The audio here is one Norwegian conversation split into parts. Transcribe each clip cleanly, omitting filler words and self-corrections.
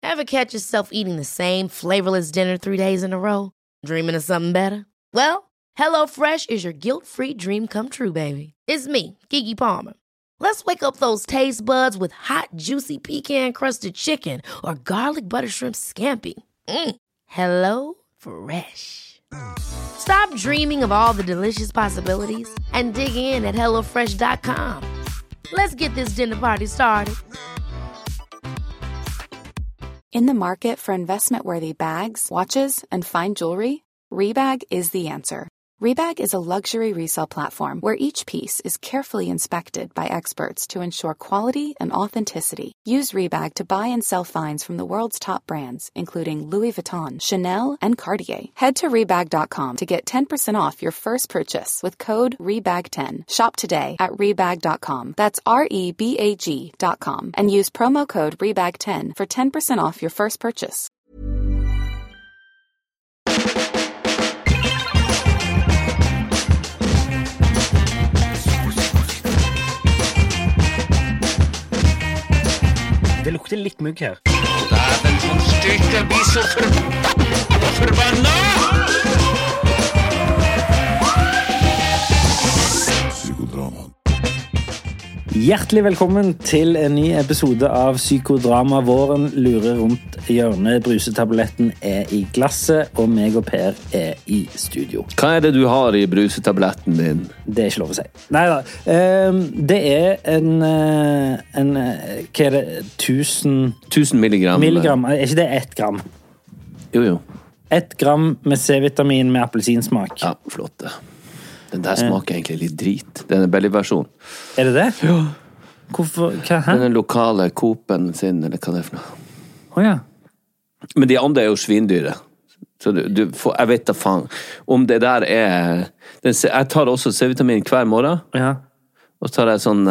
Ever catch yourself eating the same flavorless dinner 3 days in a row? Dreaming of something better? Well, HelloFresh is your guilt-free dream come true, baby. It's me, Keke Palmer. Let's wake up those taste buds with hot, juicy pecan-crusted chicken or garlic butter shrimp scampi. Hello Fresh. Stop dreaming of all the delicious possibilities and dig in at HelloFresh.com. Let's get this dinner party started. In the market for investment-worthy bags, watches, and fine jewelry, Rebag is the answer. Rebag is a luxury resale platform where each piece is carefully inspected by experts to ensure quality and authenticity. Use Rebag to buy and sell finds from the world's top brands, including Louis Vuitton, Chanel, and Cartier. Head to Rebag.com to get 10% off your first purchase with code REBAG10. Shop today at Rebag.com. That's REBAG.com. And use promo code REBAG10 for 10% off your first purchase. Det lukter litt mugg her. Dæven, sånn styrke blir så forbanna! Psykodrama. Hjertelig velkommen til en ny episode av Psykodrama. Våren lurer rundt hjørnet, brusetabletten er i glasset, og meg og Per er i studio. Hva er det du har i brusetabletten din? Det er ikke lov å si. Neida, det er en hva er det, 1000 milligram? Milligram, er ikke det 1 gram? Jo. 1 gram med C-vitamin med appelsinsmak. Ja, flott det. Den der smaker egentlig litt drit. Den er belly-versjon. Er det det? Ja. Hvorfor? Hva? Hæ? Den lokale Coop-en sin, eller hva det er for noe. Åja. Men de andre er jo svindyre. Så du får, jeg vet da faen. Om det der er... Jeg tar også C-vitamin hver morgen. Ja. Og så tar jeg sånn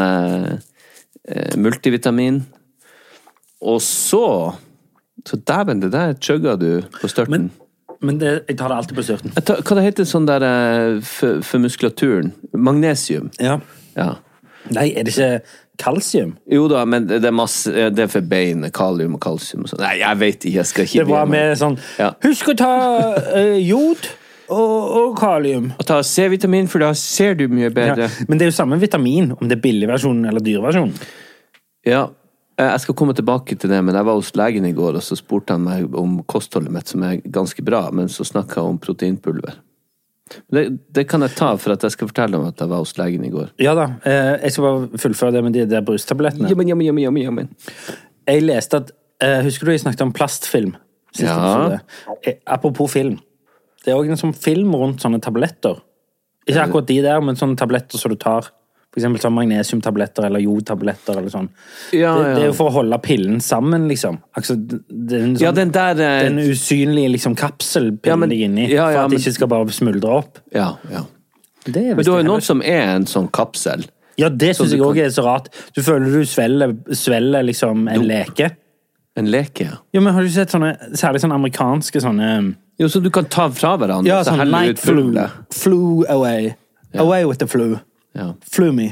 multivitamin. Og så dæven, det der chugger du på størten. Men jeg tar det alltid på størten. Hva det heter sånn der for muskulaturen? Magnesium. Ja. Nei, er det ikke kalsium? Jo da, men det er masse, det er for bein, kalium og kalsium og sånn. Nei, jeg vet ikke, jeg skal ikke... Det var med sånn, husk å ta jod og kalium. Og ta C-vitamin, for da ser du mye bedre. Ja, men det er jo samme vitamin, om det er billigversjonen eller dyrversjonen. Ja, jeg skal komme tilbake til det, men jeg var hos legen i går, og så spurte han meg om kostholdet mitt, som er ganske bra, men så snakket jeg om proteinpulver. Det kan jeg ta, for at jeg skal fortelle om at jeg var hos legen i går. Ja da, jeg skal bare fullføre det med de der brustablettene. Jammen. Jeg leste at, husker du jeg snakket om plastfilm? Ja. Apropos film. Det er også en sånn film rundt sånne tabletter. Ikke akkurat de der, men sånne tabletter som du tar. For eksempel sånn magnesiumtabletter eller jodtabletter eller sånn. Ja. Det er jo for å holde pillen sammen, liksom. Altså, det er en sånn, den der... Den usynlige, liksom, kapselpillen ligger inni, for at det ikke skal bare smuldre opp. Ja. Men du har jo noen som er en sånn kapsel. Ja, det synes jeg også er så rart. Du føler du svelger liksom en leke. En leke, ja. Ja, men har du sett sånne, særlig sånne amerikanske sånne... Jo, så du kan ta fra hverandre. Ja, sånn night flu. Flew away. Ja. Away with the flu. Ja. Flew me.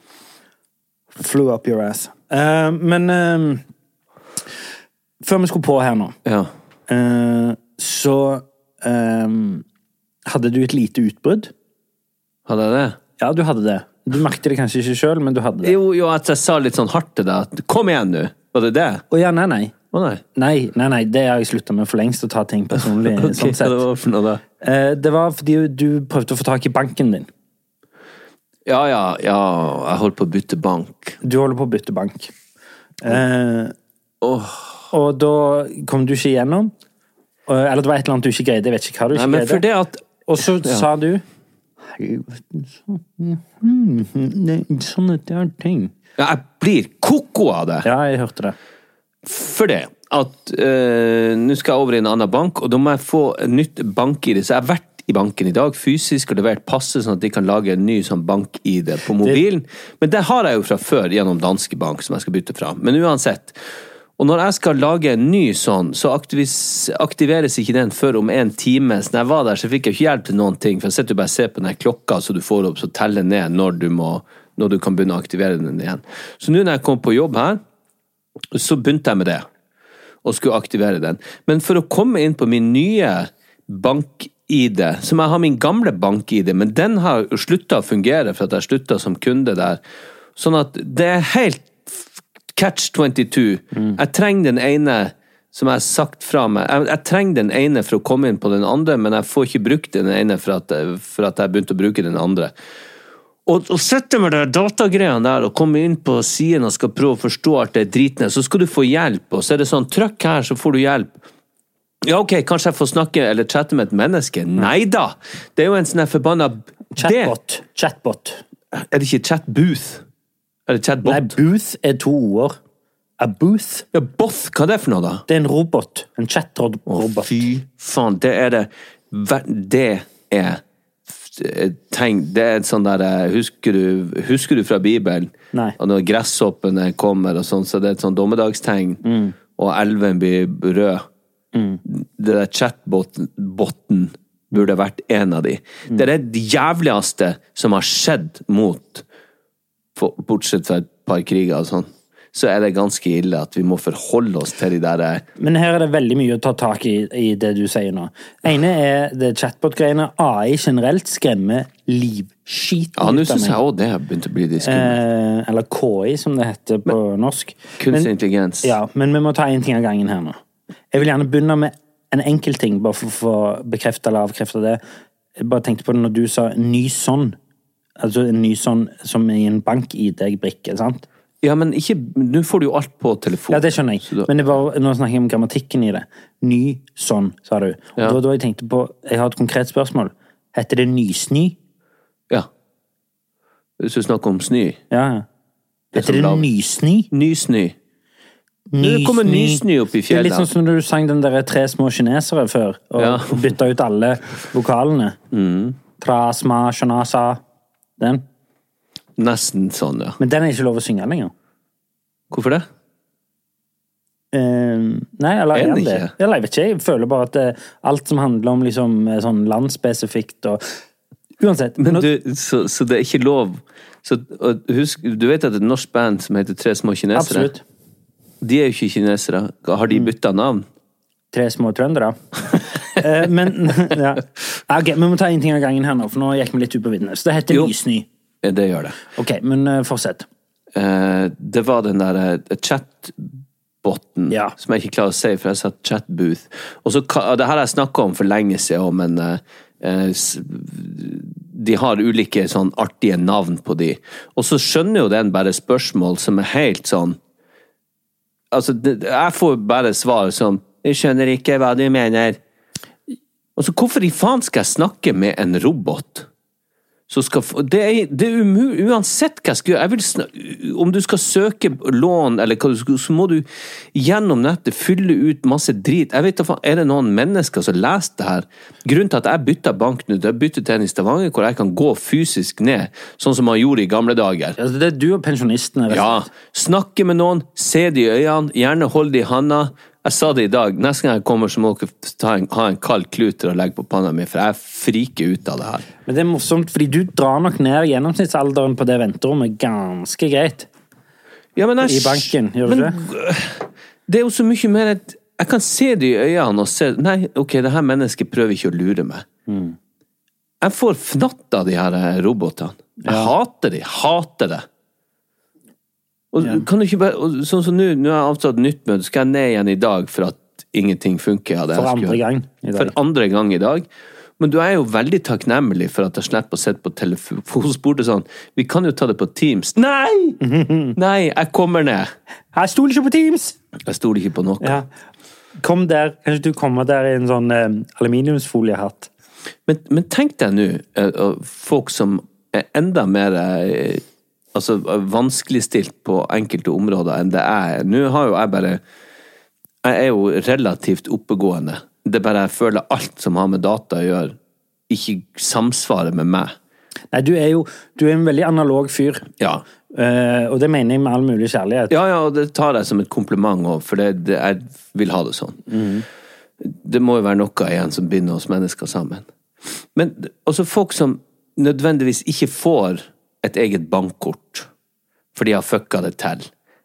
Flew up your ass. Men før vi skulle på her nå, så hadde du et lite utbrudd. Hadde jeg det? Ja, du hadde det. Du merkte det kanskje ikke selv, men du hadde det. Jo, at jeg sa litt sånn hardt til deg. Kom igjen nå. Var det det? Ja, nei. Nei, det har jeg sluttet med for lengst å ta ting personlig. Okay, sånn sett. Hva det var for noe da? Det var fordi du prøvde å få tak i banken din. Ja, jeg holdt på å bytte bank. Du holder på å bytte bank. Og da kom du ikke igjennom. Eller det var et eller annet du ikke greide. Jeg vet ikke hva du ikke greide. For det at... Og så sa du... Sånne der ting. Ja, jeg blir koko av det. Ja, jeg hørte det. For det at nå skal jeg over i en annen bank, og da må jeg få en nytt bank-ID. Så jeg har vært i banken i dag, fysisk, og levert passe sånn at de kan lage en ny sånn bank-ID på mobilen. Men det har jeg jo fra før gjennom Danske Bank, som jeg skal bytte fra. Men uansett. Og når jeg skal lage en ny sånn, så aktiveres ikke den før om 1 time. Så når jeg var der, så fikk jeg ikke hjelp til noen ting, for jeg sitter jo bare og ser på den klokka, så du får opp, så teller ned når du kan begynne å aktivere den igjen. Så nå når jeg kom på jobb her, så begynte jeg med det. og skulle aktivere den. Men for å komme inn på min nye bank-ID, som jeg har min gamle bank-ID, men den har jo sluttet å fungere for at jeg sluttet som kunde der. Sånn at det helt catch-22. Jeg trenger den ene, som jeg har sagt fra meg. Jeg trenger den ene for å komme inn på den andre, men jeg får ikke brukt den ene for at jeg begynte å bruke den andre. Og sette med det datagreiene der og komme inn på siden og skal prøve å forstå at det dritende, så skal du få hjelp, og så er det sånn, trykk her så får du hjelp. Ja, ok, kanskje jeg får snakke eller chatte med et menneske. Neida! Det er jo en sånn her forbannet... Chatbot. Er det ikke chatbooth? Eller chatbot? Nei, booth er 2 ord. A booth. Ja, both, hva er det for noe da? Det er en robot. En chatrobot. Fy faen, det er tegn, det er et sånn der, husker du fra Bibelen? Nei. Og når gresshoppene kommer og sånn, så det er et sånn dommedagstegn, og elven blir rød. Det der chatbotten burde vært en av de. Det er det jævligste som har skjedd bortsett fra et par kriger og sånn. Så er det ganske ille at vi må forholde oss til de der... Men her er det veldig mye å ta tak i det du sier nå. Ene er det chatbot-greiene. AI generelt skremmer livskiten. Ja, nå synes jeg også det har begynt å bli diskutert. Eller KI, som det heter på norsk. Kunstig intelligens. Ja, men vi må ta en ting av gangen her nå. Jeg vil gjerne begynne med en enkel ting, bare for å få bekreftet eller avkreftet det. Jeg bare tenkte på det når du sa ny sånn. Altså en ny sånn som i en bank-ID-brikke, sant? Ja, men ikke, nå får du jo alt på telefon. Ja, det skjønner jeg. Men nå snakker jeg om grammatikken i det. Ny sånn, sa du. Og det var da jeg tenkte på, jeg har et konkret spørsmål. Heter det nysny? Ja. Hvis du snakker om sny. Ja. Heter det nysny? Nysny. Det kommer nysny opp i fjellet. Det er litt sånn som når du sang den der 3 små kinesere før, og bytta ut alle vokalene. Tra, sma, shanasa. Den. Nesten sånn, ja. Men den er ikke lov å synge lenger. Hvorfor det? Nei, eller er det? Jeg vet ikke, jeg føler bare at alt som handler om liksom, sånn landspesifikt og uansett. Men så det er ikke lov. Så, husk, du vet at det er et norsk band som heter 3 små kinesere? Absolutt. De er jo ikke kinesere. Har de byttet navn? 3 små trøndere. Men, ja. Ok, vi må ta en ting av gangen her nå, for nå gikk vi litt ut på viddene. Så det heter nysny. Det gjør det. Ok, men fortsett. Det var den der chatbotten, som jeg ikke klarer å si, for jeg satt chatbooth. Og så, det her har jeg snakket om for lenge siden, men de har ulike sånn artige navn på de. Og så skjønner jo den bare spørsmål som er helt sånn, altså, jeg får bare svar som, jeg skjønner ikke hva du mener. Og så hvorfor i faen skal jeg snakke med en robot? Så det er umulig, uansett hva jeg skal gjøre. Om du skal søke lån, eller hva du skal, så må du gjennom nettet fylle ut masse drit. Jeg vet ikke, er det noen mennesker som leser det her? Grunnen til at jeg bytter bank nå, jeg bytter til en i Stavanger, hvor jeg kan gå fysisk ned, sånn som man gjorde i gamle dager. Altså, det er du og pensjonistene. Ja, snakke med noen, se de i øynene, gjerne hold de i handa. Jeg sa det i dag, neste gang jeg kommer så må dere ha en kald klut til å legge på panna mi, for jeg friker ut av det her. Men det er morsomt, fordi du drar nok ned gjennomsnittsalderen på det venterommet ganske greit. Ja, men I banken, gjør du det? Det er jo så mye mer at jeg kan se det i øynene og se, nei, ok, det her mennesket prøver ikke å lure meg. Jeg får fnatt av de her robotene. Jeg hater det. Og kan du ikke bare, sånn som nå har jeg avtalt nytt møte, skal jeg ned igjen i dag for at ingenting funker av det. For andre gang i dag. For andre gang i dag. Men du er jo veldig takknemlig for at jeg slipper å sette på telefonspor til sånn, vi kan jo ta det på Teams. Nei! Nei, jeg kommer ned. Jeg stoler ikke på Teams! Jeg stoler ikke på noe. Ja. Kom der, kanskje du kommer der i en sånn aluminiumsfoliehatt. Men tenk deg nå, folk som er enda mer... altså vanskeligstilt på enkelte områder enn det er. Nå har jo jeg er jo relativt oppegående. Det bare jeg føler alt som har med data å gjøre, ikke samsvarer med meg. Nei, du er en veldig analog fyr. Ja. Og det mener jeg med all mulig kjærlighet. Ja, og det tar jeg som et kompliment også, for jeg vil ha det sånn. Det må jo være noe igjen som binder oss mennesker sammen. Men også folk som nødvendigvis ikke får et eget bankkort, for de har fucka det til.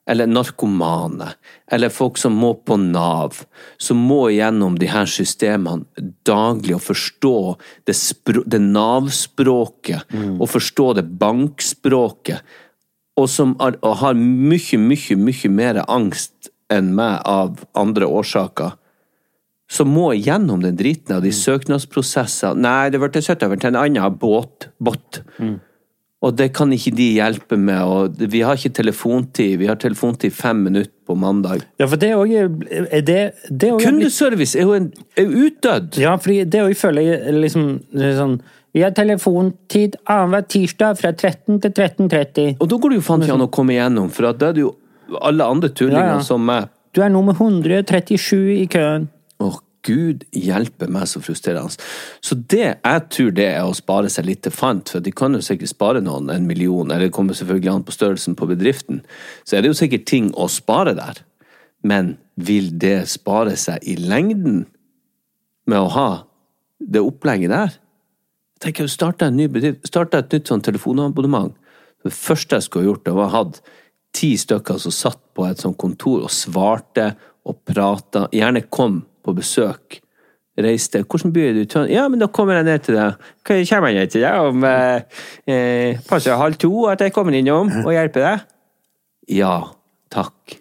eller narkomane, eller folk som må på NAV, som må gjennom de her systemene daglig og forstå det NAV-språket, og forstå det bankspråket, og som har mye mer angst enn meg av andre årsaker, som må gjennom den driten av de søknadsprosesser. Nei, det ble søtt over til en annen bot. Og det kan ikke de hjelpe med, og vi har ikke telefontid. Vi har telefontid 5 minutter på mandag. Ja, for det også kundeservice er jo utdødd. Ja, fordi det også føler jeg liksom sånn, vi har telefontid annenhver tirsdag fra 13 til 13:30. Og da går det jo faen ikke an å komme igjennom, for da er det jo alle andre tullinger som meg. Du er nummer 137 i køen. Gud hjelpe meg så frustrerende. Så jeg tror det er å spare seg litt til fant, for de kan jo sikkert spare noen 1 million, eller det kommer selvfølgelig an på størrelsen på bedriften. Så er det jo sikkert ting å spare der. Men vil det spare seg i lengden med å ha det opplegget der? Jeg tenker å starte en ny bedrift, starte et nytt sånn telefonabonnement. Det første jeg skulle ha gjort, det var å ha 10 stykker som satt på et sånt kontor og svarte og pratet, gjerne kom på besøk, reiste. Hvordan blir du? Ja, men da kommer jeg ned til deg. Hva kommer jeg ned til deg om passer 1:30 at jeg kommer innom og hjelper deg? Ja, takk.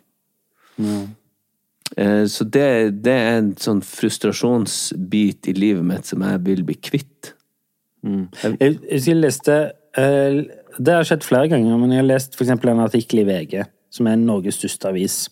Så det er en sånn frustrasjonsbit i livet mitt som jeg vil bli kvitt. Jeg leste, det har skjedd flere ganger, men jeg har lest for eksempel en artikkel i VG, som er Norges største avis.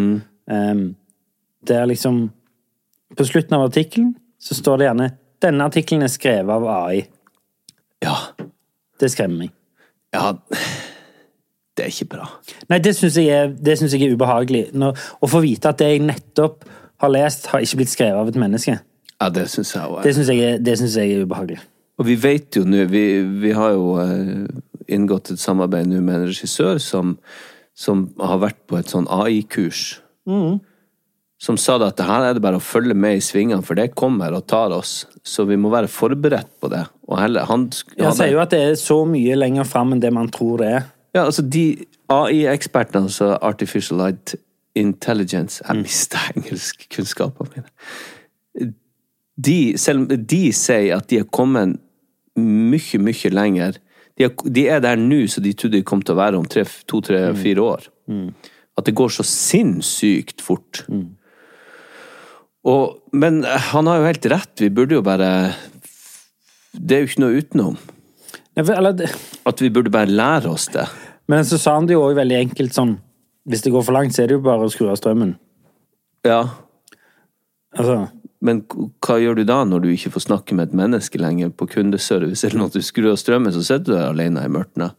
Det er liksom på slutten av artikkelen så står det gjerne denne artikkelen er skrevet av AI. Ja. Det skremmer meg. Ja, det er ikke bra. Nei, det synes jeg er ubehagelig. Å få vite at det jeg nettopp har lest, har ikke blitt skrevet av et menneske. Ja, det synes jeg også. Det synes jeg er ubehagelig. Og vi vet jo nå, vi har jo inngått et samarbeid nå med en regissør som har vært på et sånn AI-kurs. Som sa det at her er det bare å følge med i svingene, for det kommer og tar oss. Så vi må være forberedt på det. Og han sier jo at det er så mye lenger frem enn det man tror det er. Ja, altså de AI-ekspertene, altså Artificial Intelligence, jeg mistet engelskkunnskapene mine. Selv om de sier at de har kommet mye lenger. De er der nå, så de trodde de kom til å være om 2, 3, 4 år. At det går så sinnssykt fort. Men han har jo helt rett, vi burde jo bare det er jo ikke noe utenom at vi burde bare lære oss det. Men så sa han det jo også veldig enkelt sånn, hvis det går for langt så er det jo bare å skru av strømmen. Ja altså. Men hva gjør du da når du ikke får snakke med et menneske lenger på kundeservice, eller når du skrur av strømmen så sitter du der alene i mørkene?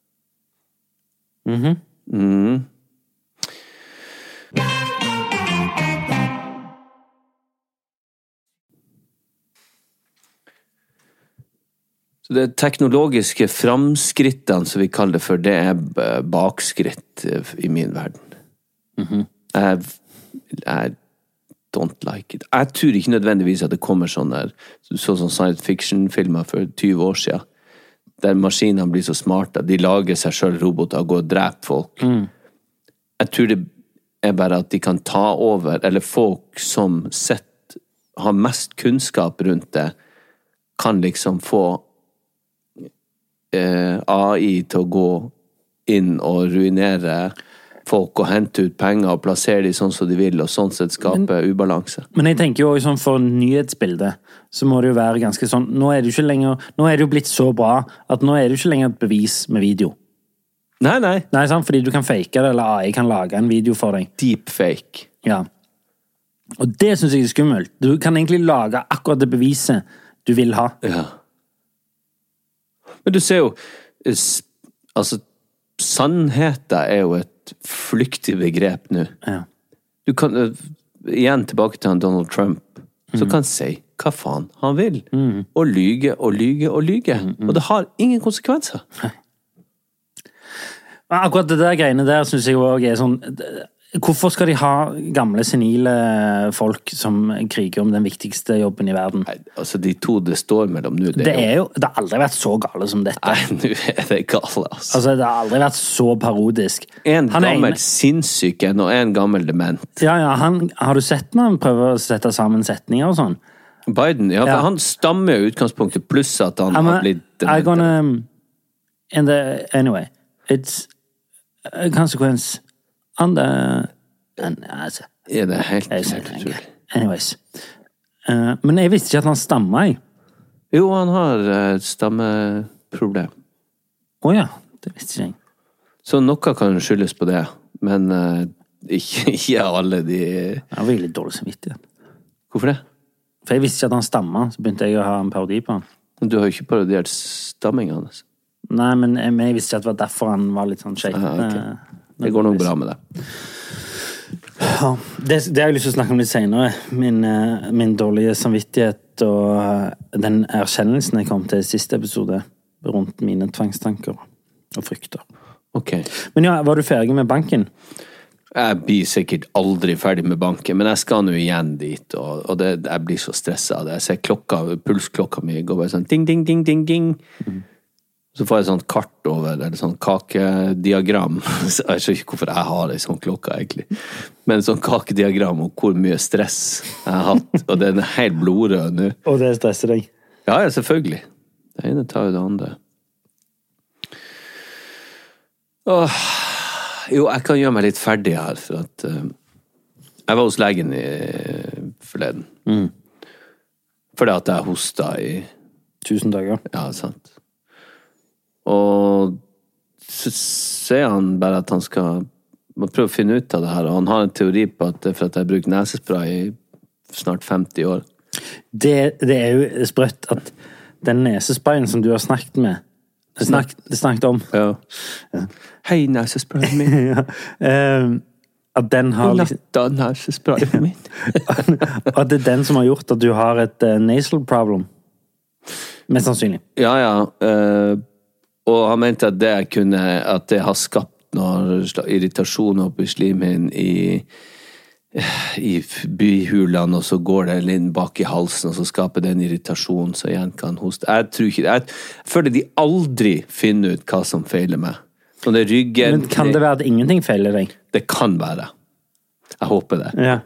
Så det teknologiske framskrittene, som vi kaller det for, det er bakskritt i min verden. Jeg don't like it. Jeg tror ikke nødvendigvis at det kommer sånn science fiction-filmer for 20 år siden, der maskinene blir så smarte, de lager seg selv roboter og går og dreper folk. Jeg tror det er bare at de kan ta over, eller folk som har mest kunnskap rundt det, kan liksom få AI til å gå inn og ruinere folk og hente ut penger og plassere de sånn som de vil, og sånn sett skape ubalanse. Men jeg tenker jo sånn for nyhetsbildet, så må det jo være ganske sånn, nå er det jo blitt så bra, at nå er det jo ikke lenger et bevis med video. Nei. Nei, sant? Fordi du kan fake det, eller AI kan lage en video for deg. Deepfake. Ja. Og det synes jeg er skummelt. Du kan egentlig lage akkurat det beviset du vil ha. Ja. Men du ser jo, altså, sannheten er jo et flyktig begrep nå. Ja. Du kan, igjen tilbake til han Donald Trump, så kan si hva faen han vil. Og lyge. Og det har ingen konsekvenser. Akkurat det der greiene der synes jeg også er sånn, Hvorfor skal de ha gamle, senile folk som kriger om den viktigste jobben i verden? Nei, altså, de to det står mellom nå, det har aldri vært så gale som dette. Nei, nå det gale, altså. Altså, det har aldri vært så parodisk. En gammel sinnssyk og en gammel dement. Ja, har du sett når han prøver å sette sammen setninger og sånn? Biden, ja, for han stammer i utgangspunktet, pluss at han har blitt dement. Anyway, it's a consequence on the... Altså, det helt utrolig. Anyways. Men jeg visste ikke at han stammer, jeg. Jo, han har et stammeproblem. Åja, det visste ikke jeg. Så noe kan skyldes på det, men ikke alle de... Jeg har veldig dårlig samvittighet. Hvorfor det? For jeg visste ikke at han stammer, så begynte jeg å ha en parodi på han. Men du har jo ikke parodiert stamming hans. Nei, men jeg visste ikke at det var derfor han var litt sånn shake. Okay. Det går nok bra med det. Ja, det har jeg lyst til å snakke om litt senere. Min dårlige samvittighet og den erkjennelsen jeg kom til i siste episode rundt mine tvangstanker og frykter. Ok. Men ja, var du ferdig med banken? Jeg blir sikkert aldri ferdig med banken, men jeg skal nå igjen dit, og jeg blir så stresset av det. Jeg ser pulsklokka mi går bare sånn ding, ding, ding, ding, ding. Så får jeg et sånt kart over, eller sånn kakediagram. Jeg vet ikke hvorfor jeg har en sånn klokka, egentlig. Men sånn kakediagram om hvor mye stress jeg har hatt, og den er helt blodrød nå. Og det stresser deg? Ja, selvfølgelig. Det ene tar jo det andre. Jo, jeg kan gjøre meg litt ferdig her, for at jeg var hos legen forleden. Fordi at jeg hostet i 1000 dager. Ja, sant. Og så sier han bare at han skal prøve å finne ut av det her, og han har en teori på at det er for at jeg har brukt nesespray i snart 50 år. Det er jo sprøtt at den nesesprayen som du har snakket med, snakket om. Ja. Hei, nesesprayen min. Ja. At den har nesesprayen min. At det er den som har gjort at du har et nasal problem. Mest sannsynlig. Ja. Og han mente at det har skapt noe irritasjon oppe i slimhinnen i bihulene, og så går det litt bak i halsen, og så skaper det en irritasjon, så igjen kan hoste. Jeg føler de aldri finner ut hva som feiler meg. Sånn det ryggen... Men kan det være at ingenting feiler deg? Det kan være. Jeg håper det. Ja.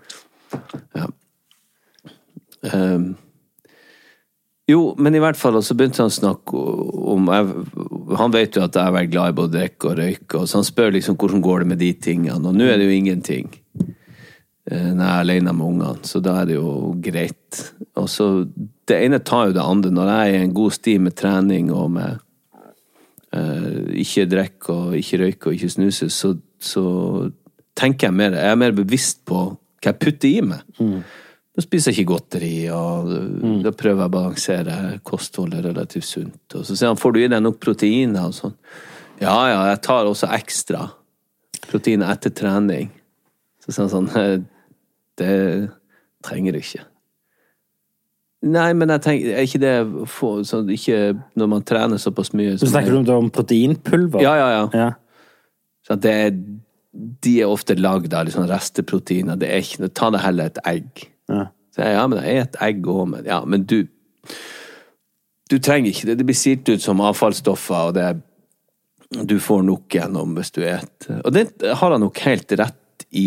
Jo, men i hvert fall, så begynte han å snakke om, han vet jo at jeg er veldig glad i både drikke og røyke, og så han spør liksom hvordan går det med de tingene, og nå er det jo ingenting når jeg er alene med ungene, så da er det jo greit. Og så, det ene tar jo det andre, når jeg er i en god sti med trening og med ikke drikke og ikke røyke og ikke snuse, så tenker jeg er mer bevisst på hva jeg putter i meg. Da spiser jeg ikke godteri, og da prøver jeg å balansere kostholdet relativt sunt. Og så sier han, får du i deg nok proteiner og sånn? Ja, jeg tar også ekstra proteiner etter trening. Så sier han sånn, det trenger du ikke. Nei, men jeg tenker, er ikke det sånn, ikke når man trener såpass mye. Så snakker du om proteinpulver? Ja. Så de er ofte lagd av liksom resteproteiner, det er ikke, ta det heller et egg. Ja. Så men jeg et egg også, men du trenger ikke det blir silt ut som avfallsstoffer, og du får nok gjennom hvis du og det har han nok helt rett i,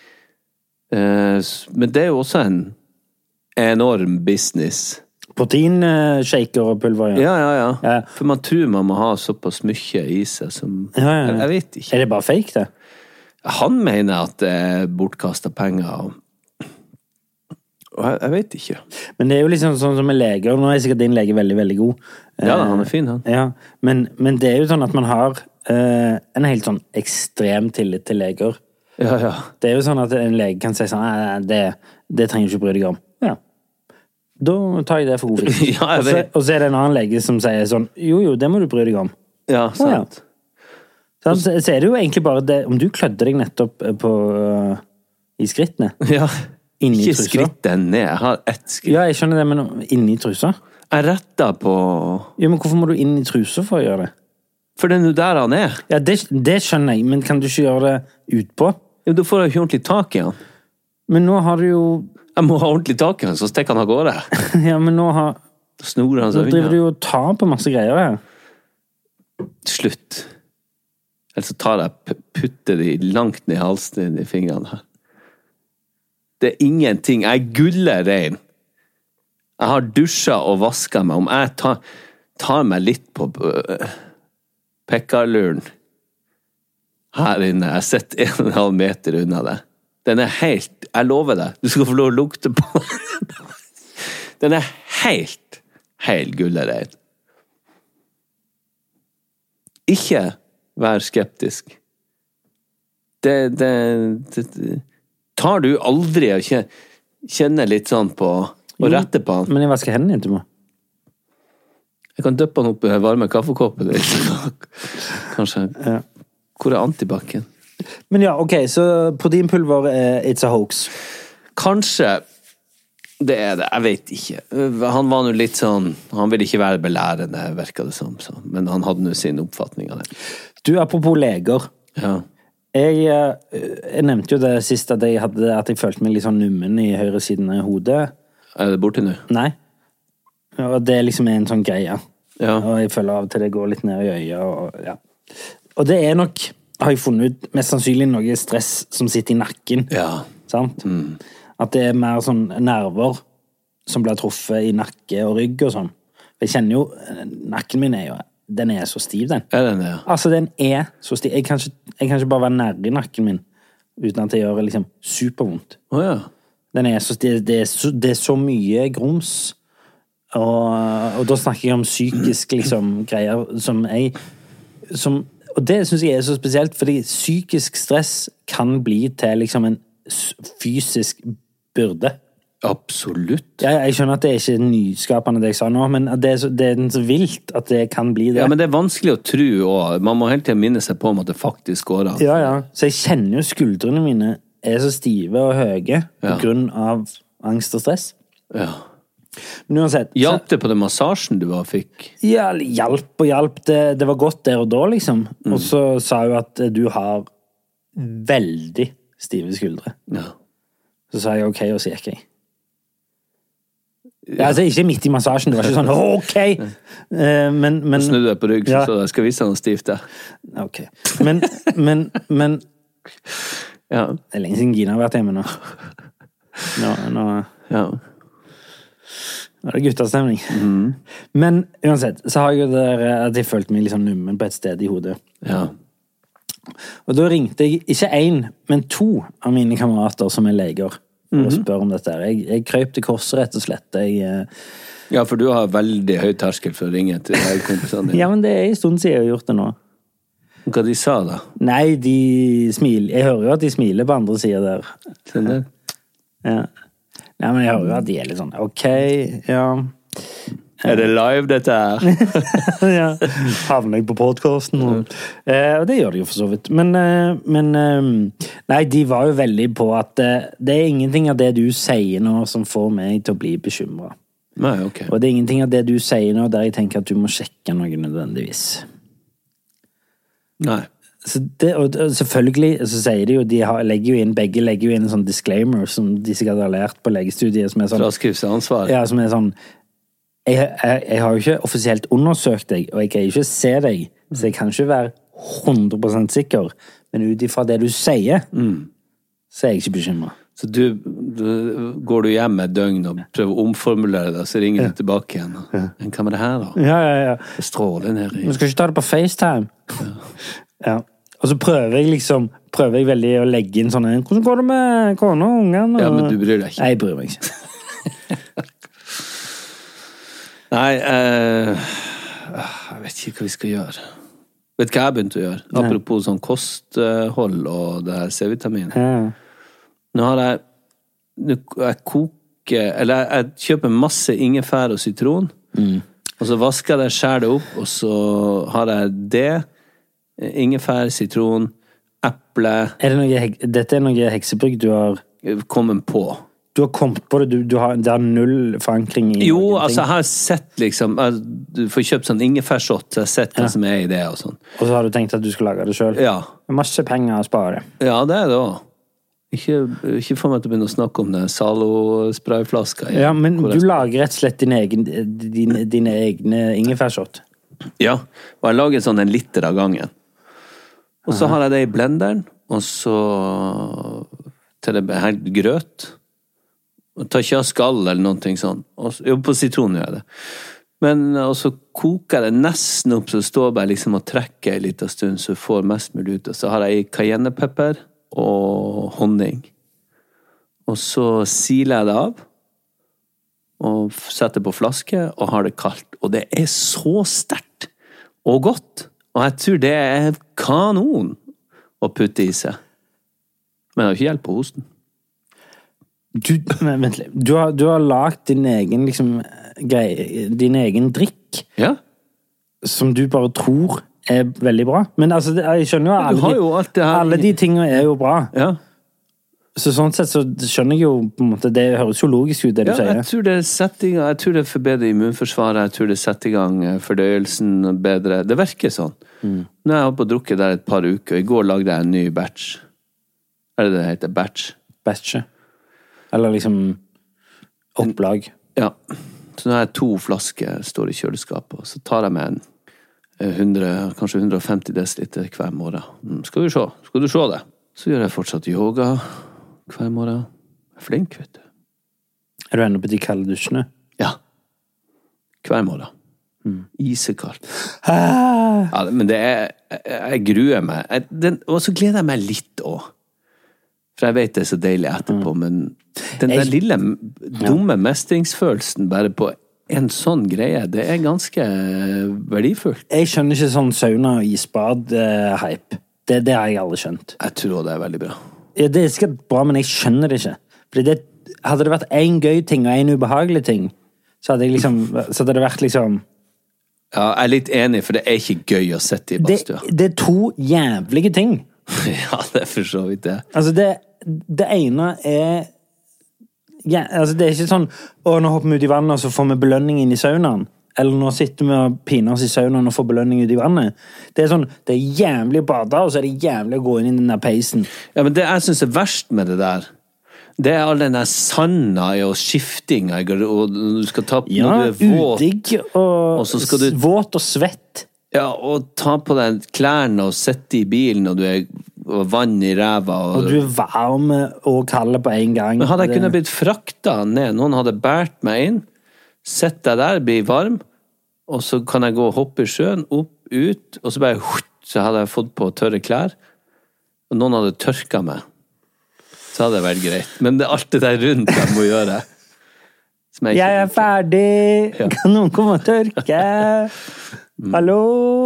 men det er jo også en enorm business. Proteinshaker og pulver, ja. For man tror man må ha såpass mye i seg som, jeg vet ikke. Er det bare fake det? Han mener at det er bortkastet penger, og jeg vet ikke. Men det er jo liksom sånn som med leger, nå er sikkert din lege veldig, veldig god. Ja, han er fin, han. Ja, men det er jo sånn at man har en helt sånn ekstrem tillit til leger. Ja. Det er jo sånn at en lege kan si sånn, det trenger du ikke bry deg om. Ja. Da tar jeg det for god fisk. Ja, og så er det en annen lege som sier sånn, jo, det må du bry deg om. Ja, sant. Så er det jo egentlig bare det, om du klødde deg nettopp i skrittene. Ja. Inni ikke trusa. skrittet ned, jeg har ett skritt. Ja, jeg skjønner det, men inni trusa? Jeg retter på... Ja, men hvorfor må du inn i trusa for å gjøre det? For det er jo der han er. Ja, det skjønner jeg, men kan du ikke gjøre det utpå? Ja, da får jeg ikke ordentlig tak i han. Men nå har du jo... Jeg må ha ordentlig tak i han, så stikker han av gårde. Ja, men nå har... Snorer han Nå seg driver unna. du jo og tar på masse greier her. Slutt. Eller så tar jeg putter de langt ned i halsen i fingrene her. Det er ingenting. Jeg er gullerein. Jeg har dusja og vasket meg. Om jeg tar meg litt på pekkaluren her inne. Jeg sitter 1,5 meter unna det. Den er helt... Jeg lover deg. Du skal få lov å lukte på den. Den er helt gullerein. Ikke vær skeptisk. Det tar du aldri å kjenne litt sånn på og rette på han. Men jeg vasker hendene etterpå. Jeg kan døppe han opp i varme kaffekoppet ditt. Kanskje. Ja. Hvor er antibac-en? Men ja, ok, så proteinpulver it's a hoax. Kanskje det er det, jeg vet ikke. Han var nå litt sånn, han ville ikke være belærende, virket det som. Men han hadde nå sin oppfatning av det. Du, apropos leger. Ja. Jeg nevnte jo det sist at jeg følte meg litt sånn nummen i høyre siden av hodet. Er det borte nå? Nei. Og det liksom en sånn greie. Ja. Og jeg føler av og til det går litt ned i øya. Og det er nok, har jeg funnet ut, mest sannsynlig noe stress som sitter i nakken. Ja. Sant? At det er mer sånn nerver som blir truffet i nakke og rygg og sånn. Jeg kjenner jo, nakken min den er så stiv, den. Er den det? Ja. Altså, den er så stiv. Jeg kan ikke bare være nær i nakken min uten at det gjør liksom supervondt. Åja. Den er så stiv. Det er så mye grums. Og da snakker jeg om psykisk liksom greier og det synes jeg er så spesielt, fordi psykisk stress kan bli til liksom en fysisk byrde. Absolutt. Jeg skjønner at det er ikke nyskapende det jeg sa nå, men det er så vilt at det kan bli det. Ja, men det er vanskelig å tro, og man må hele tiden minne seg på om at det faktisk går an. Ja. Så jeg kjenner jo skuldrene mine er så stive og høye på grunn av angst og stress. Ja. Men uansett... Hjalp det på den massasjen du fikk? Ja, hjalp. Det var godt der og da, liksom. Og så sa jo at du har veldig stive skuldre. Ja. Så sa jeg ok, og så gikk jeg. Ja, altså, ikke midt i massasjen, det var ikke sånn, ok! Men... Snudde deg på rygg, så jeg skal vise deg noe stivt der. Ok. Men... Ja. Det er lenge siden Gina har vært hjemme nå. Nå Ja. Nå er det guttastemning. Men uansett, så har jeg jo det at jeg følte meg liksom nummen på et sted i hodet. Ja. Og da ringte jeg ikke en, men 2 av mine kamerater som er leger, og spør om dette. Jeg krøp til korset rett og slett. Ja, for du har veldig høy terskel for å ringe til kompisene dine. Ja, men det er en stund siden jeg har gjort det nå. Hva de sa da? Nei, de smiler. Jeg hører jo at de smiler på andre siden der. Sånn der? Ja. Nei, men jeg hører jo at de er litt sånn, ok, ja. Er det live dette her? Ja, havner jeg på podcasten. Og det gjør de jo for så vidt. Men nei, de var jo veldig på at det er ingenting av det du sier nå som får meg til å bli bekymret. Nei, ok. Og det er ingenting av det du sier nå der jeg tenker at du må sjekke noe nødvendigvis. Nei. Så og selvfølgelig så sier de jo, begge legger jo inn en sånn disclaimer som de sikkert har lært på legestudiet, som er sånn... Fraskrivelsesansvar. Ja, som er sånn... Jeg har jo ikke offisielt undersøkt deg, og jeg kan ikke se deg, så jeg kan ikke være 100% sikker, men ut ifra det du sier, så er jeg ikke bekymret. Så går du hjem med døgn og prøver å omformulere det, så ringer du tilbake igjen. Men hva med det her da? Ja. Det stråler ned i... Du skal ikke ta det på FaceTime. Ja. Og så prøver jeg veldig å legge inn sånne, hvordan går det med kone og ungene? Ja, men du bryr deg ikke. Nei, jeg bryr meg ikke. Nei, jeg vet ikke hva vi skal gjøre. Vet du hva jeg begynte å gjøre? Apropos sånn kosthold og det her C-vitamin. Ja. Nå har jeg kjøper masse ingefær og sitron, og så vasker jeg det, skjærer det opp, og så har jeg det, ingefær, sitron, eple. Dette er noe heksebrygg du har... kommet på. Du har kommet på det, det har null forankring i... Jo, altså jeg har sett liksom, du får kjøpt sånn ingefærshot, så jeg har sett hva som er i det og sånn. Og så har du tenkt at du skal lage det selv? Ja. Masse penger å spare. Ja, det er det også. Ikke få meg til å begynne å snakke om den Zalo-sprayflaska. Ja, men du lager rett og slett dine egne ingefærshot. Ja, og jeg lager sånn 1 liter av gangen. Og så har jeg det i blenderen, og så til det helt grøt. Og tar ikke av skall eller noe sånn. Jo, på sitron gjør jeg det. Men og så koker jeg det nesten opp, så står jeg bare liksom og trekker en liten stund, så jeg får mest mulig ut. Og så har jeg i cayennepepper og honning. Og så siler jeg det av, og setter på flaske, og har det kaldt. Og det så sterkt og godt. Og jeg tror det kanon å putte i seg. Men det har ikke hjelp på hosten. Vent litt. Du har lagt din egen liksom din egen drikk. Ja. Som du bare tror veldig bra. Men altså, jeg skjønner jo alle de tingene jo bra. Ja. Så sånn sett så skjønner jeg jo på en måte, det høres jo logisk ut det du sier. Jeg tror det forbedrer immunforsvaret, jeg tror det setter i gang fordøyelsen bedre. Det virker sånn. Nå har jeg holdt på å drukke der et par uker, og i går lagde jeg en ny batch. Det heter? Batch? Batch. Eller liksom opplag. Ja. Så nå har jeg 2 flasker står i kjøleskapet, og så tar jeg med kanskje 150 dl hver morgen. Skal du se det? Så gjør jeg fortsatt yoga hver morgen. Jeg flink, vet du. Du ennå på de kalde dusjene? Ja. Hver morgen. Isekaldt. Ja, men det jeg gruer meg. Og så gleder jeg meg litt også. For jeg vet det så deilig etterpå, men den der lille dumme mestringsfølelsen bare på en sånn greie, det ganske verdifullt. Jeg skjønner ikke sånn sauna og isbad-hype. Det har jeg aldri skjønt. Jeg tror det veldig bra. Ja, det sikkert bra, men jeg skjønner det ikke. Fordi hadde det vært en gøy ting og en ubehagelig ting, så hadde det vært liksom... Ja, jeg litt enig, for det ikke gøy å sitte i badstua. Det 2 jævlige ting. Ja, det for så vidt det. Altså, det ene ja, altså det ikke sånn nå hopper vi ut i vannet og så får vi belønning inn i saunaen, eller nå sitter vi og piner oss i saunaen og får belønning ut i vannet. Det sånn, det jævlig å bade, og så det jævlig å gå inn i den der peisen. Ja, men det jeg synes verst med det der, det all den der sanda og skiftinga, og du skal ta på når du våt. Udigg og så skal du våt og svett. Ja, og ta på deg klærne og sette i bilen, og du vann i ræva. Og du varm og kald på en gang. Men hadde jeg kunnet blitt frakta ned, noen hadde bært meg inn, sett deg der, bli varm, og så kan jeg gå og hoppe i sjøen, opp, ut, og så bare, så hadde jeg fått på tørre klær, og noen hadde tørka meg. Så hadde det vært greit. Men det alt det der rundt jeg må gjøre. Jeg ferdig! Ja. Kan noen komme og tørke? Hallo?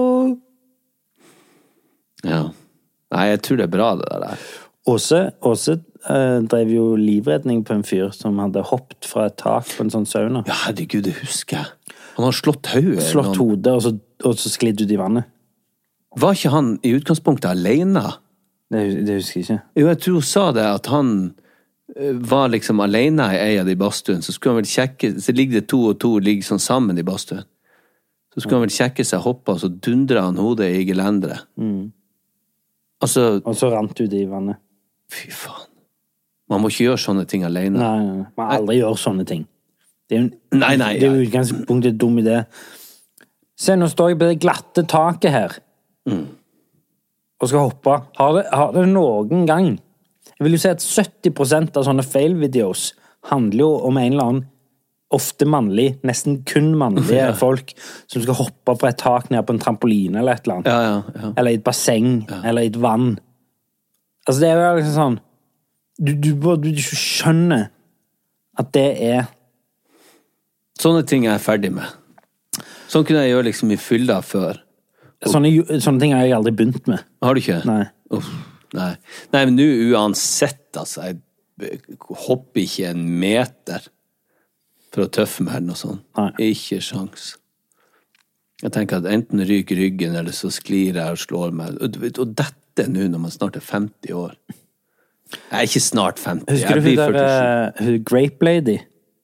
Ja. Nei, jeg tror det bra det der. Åse drev jo livredning på en fyr som hadde hoppet fra et tak på en sånn sauna. Ja, herregud, det husker jeg. Han har slått hodet. Slått hodet, og så sklidd ut i vannet. Var ikke han i utgangspunktet alene? Det husker jeg ikke. Jo, jeg tror hun sa det, at han var liksom alene i en av de badstuen, så skulle han vel kjekke, så ligger det 2 og 2 ligger sånn sammen i badstuen. Så skulle han vel kjekke seg, hoppe, og så dundret han hodet i gelendere. Altså, og så rant ut i vannet. Fy faen. Man må ikke gjøre sånne ting alene. Nei. Man aldri gjør sånne ting. Det er nei, det er jo utgangspunktet en dum idé. Se, nå står jeg på det glatte taket her. Og skal hoppe. Har det noen gang? Jeg vil jo si at 70% av sånne fail-videos handler jo om en eller annen ofte mannlig, nesten kun mannlige folk som skal hoppe fra et tak ned på en trampoline eller et eller annet. Ja. Eller i et basseng, eller i et vann. Altså, det er jo liksom sånn du skjønner at det er sånne ting er jeg ferdig med. Sånn kunne jeg gjøre liksom i fylla før. Sånne ting har jeg aldri begynt med. Har du ikke? Nei. Nei, men nå uansett, altså, jeg hopper ikke en meter for å tøffe meg eller noe sånt. Nei. Ikke sjans. Jeg tenker at enten ryker ryggen, eller så sklir jeg og slår meg. Og dette nå når man snart er 50 år. Jeg er ikke snart 50. Husker du hun Grape Lady?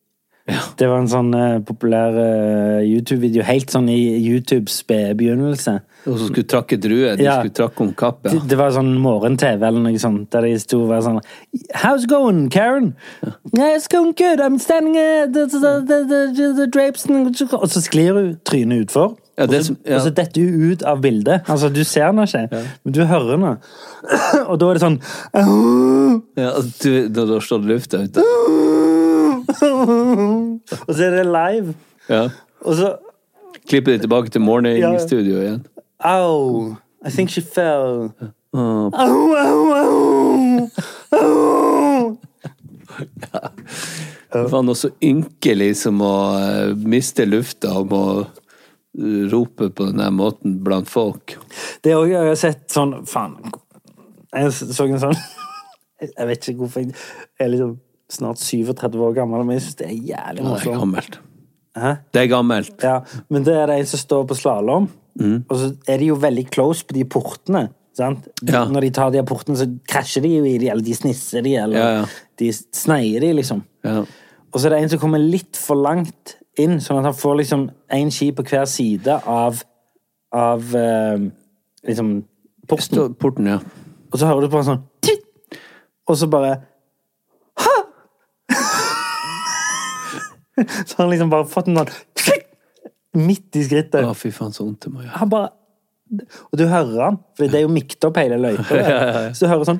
Det var en sånn populær YouTube-video, helt sånn i YouTubes begynnelse. Og så skulle trakke drue, de skulle trakke om kapp, Det var sånn morgen-TV eller noe sånt, der de stod og var sånn How's it going, Karen? Yeah, it's going good, I'm standing the drapes og så sklir hun trynet utfor. Og så detter hun ut av bildet. Altså, du ser henne ikke, men du hører henne. Og da er det sånn Ja, da står det lufta ute. Og så er det live. Ja. Og så klipper de tilbake til morning-studio igjen. Au, I think she fell. Au. Det var noe så ynkelig som å miste lufta og må rope på denne måten blant folk. Det er også, jeg har sett sånn, faen, jeg så en sånn, jeg vet ikke hvorfor jeg er liksom snart 37 år gammel, men jeg synes det er jævlig morsomt. Det er gammelt. Hæ? Det er gammelt. Ja, men det er en som står på slalom, og så er de jo veldig close på de portene, sant? Ja. Når de tar de portene, så krasjer de jo i de, eller de snisser de, eller de sneier de, liksom. Ja. Og så er det en som kommer litt for langt inn, sånn at han får liksom en ski på hver side av liksom porten. Porten, ja. Og så hører du på en sånn og så bare så han liksom bare fått en sånn midt i skrittet. Å, fy faen, så ondt det må gjøre. Han bare og du hører han, for det er jo miktet opp hele løypa. Så du hører sånn